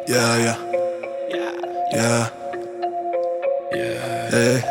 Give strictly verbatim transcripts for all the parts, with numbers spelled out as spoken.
Yeah, yeah, yeah, yeah.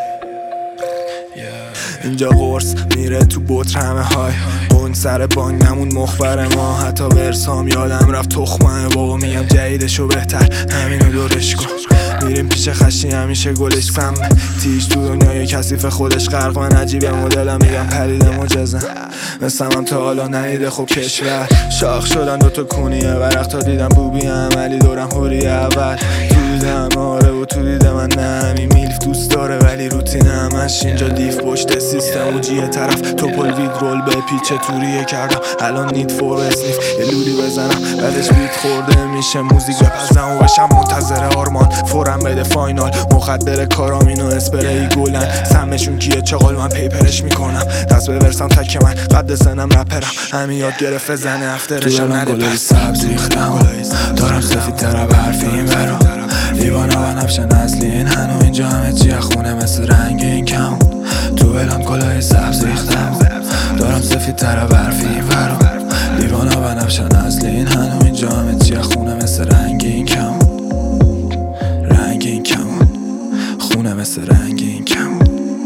اینجا قرص میره تو بوت رمه های اون سر بانگ نمون مخبر ما. حتی ورسام یادم رفت تخمه بابا میگم جدیدشو بهتر همینو دورش کن. میریم پیش خشی همیشه گلش سمه تیش تو دنیای کثیف خودش غرق. من عجیبه مدلم میگم پریده مجزم مثلم تا حالا ندیده خوب کشور. شاخ شدن دوتا کونیه ورق تا دیدم بوبی عملی دورم هوری اول. تو دیدم آره و تو دیدم من نمی میلف دوست داره ولی روتین همش اینجا لیف پشت سیستم و جیه طرف توپل وید رول به پیچه توریه کردم. الان نید فور اسنیف یه لولی بزنم بعدش بیت خورده میشه موزیک بپزم و بشم منتظر آرمان فورم بده فاینال. مخدر کارامینو اسپری گلن سمشون کیه چغال من پیپرش میکنم. دست به ورسم تک من قد سنم رپرم همین یاد گرفت زنه افترشم نده گلای سبز ریختم دارم سفید تر برفی این برا لیوانا و نبشن اصلی این هنو اینجا همه چی خونه مثل رنگ این کمون. تو بلم گلای سبز ریختم دارم سفید تر برفی این برا لیوانا و نبشن اصلی این هنو اینجا همه چی خونه مثل رنگ این کمون. رنگ این کمون خونه مثل رنگ این کمون.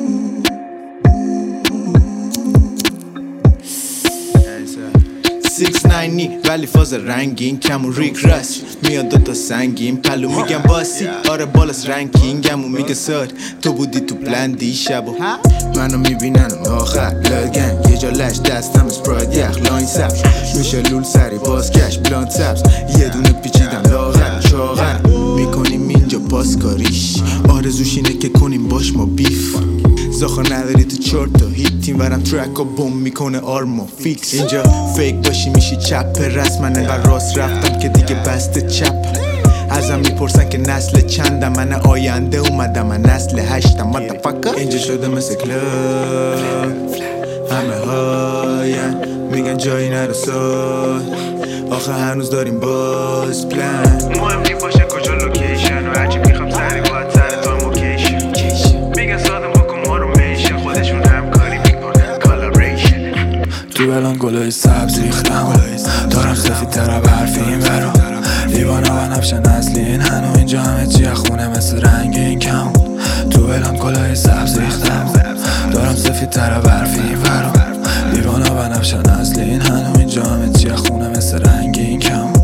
سیکس ناینی ولی فاز رنگین کمون ریک راست میاد دوتا سنگین پلو میگم باسی آره بالاس رنکینگمون میگه سار تو بودی تو بلندی شبو منو میبینن آخر لگن یه جا لش دستم اسپراید یخ لاین سبش میشه لول سری بازگشت بلاند سبز یه دونه پیچیدم لاغر چاغر میکنیم اینجا پاسکاریش آرزوش اینه که کنیم باش ما بیف زاخار نداری تو چرت و هیت تیم ورم ترک و بوم میکنه آرما فیکس. اینجا فیک باشی میشی چپ رسم من انقدر راست رفتم که دیگه بسته چپ. ازم میپرسن که نسل چندم من آینده اومدم من نسل هشتم مادرفاکر. اینجا شده مثل کلاب همه هاین میگن جایی نرساد آخه هنوز داریم باز پلان. مهم نی باشه کجا لوکیشن و هرچی میخوام سری باید سر تا موکیشن میگن ساده بکن ما رو میشن خودشون همکاری میکنن کالاریشن. تو الان گلای سبز ریختم دارم سفید تر برفی این برا لیوانا و نبشن اصلی این هنو اینجا همه چی خونه مثل رنگ این کمون. تو الان گلای سبز ریختم دارم سفید تر برفی این برا لیوانا و نبشن اصلی این هنو اینجا همه چی خونه مثل رنگ این کمون.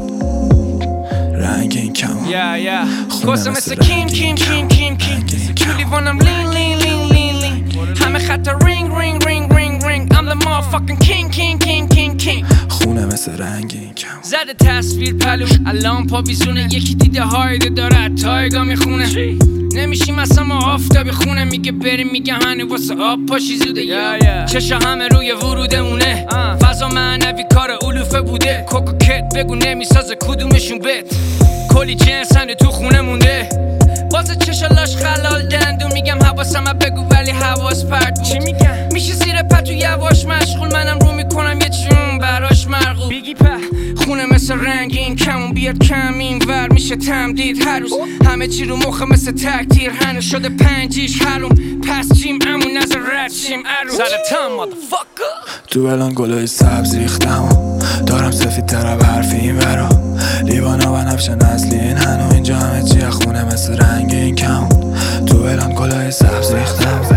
رنگ این کمون خونه مثل کیم کیم کیم کیم کیم تو لیوانم لین لین لین لین لین همه خطا رینگ رینگ رینگ رینگ رینگ I'm the motherfucking king king king king king. خونه مثل رنگ این کمون. زده تصویر پلو الان پا ویزونه یکی دیده هایده داره تایگا میخونه نمیشیم اصلا ما آفتابی خونه میگه بریم میگه هنه واسه آب پاشی زوده yeah, yeah. چشا همه روی ورودمونه uh. فضا معنوی کار علوفه بوده کوکو کت بگو نمیسازه کدومشون بت کلی جنس هنه تو خونه مونده واسه چشالاش خلال دندون میگم حواسم بگو ولی حواس پرد چی میگم میشه زیر پتو یواش مشغول منم رو میکنم یه چون براش مرغوب بیگی په خونه مثل رنگین کمون بیاد کم این ور میشه تمدید هر روز همه چی رو مخه مثل تکتیر هنو شده پنجیش حروم پس چیم امون نظر رد چیم عروس زلطم مادرفاکر. تو الان گلای سبز ریختم دارم سفید تر برفی این برا لیوانا و نبشن اصلی این هنو اینجا همه چی خونه مثل رنگ این کمون. تو الان گلای سبز ریختم